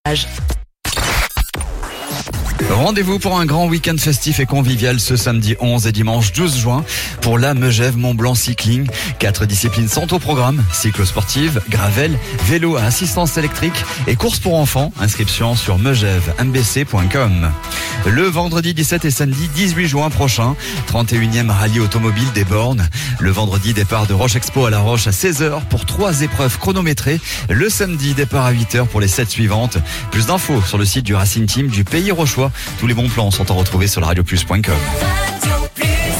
Rendez-vous pour un grand week-end festif et convivial ce samedi 11 et dimanche 12 juin pour la Megève Mont-Blanc Cycling. 4 disciplines sont au programme: cyclo-sportive, gravel, vélo à assistance électrique et course pour enfants. Inscription sur megèvembc.com. Le vendredi 17 et samedi 18 juin prochain, 31e rallye automobile des bornes. Le vendredi, départ de Roche Expo à La Roche à 16h pour 3 épreuves chronométrées. Le samedi, départ à 8h pour les 7 suivantes. Plus d'infos sur le site du Racing Team du Pays Rochois. Tous les bons plans sont à retrouver sur radioplus.com.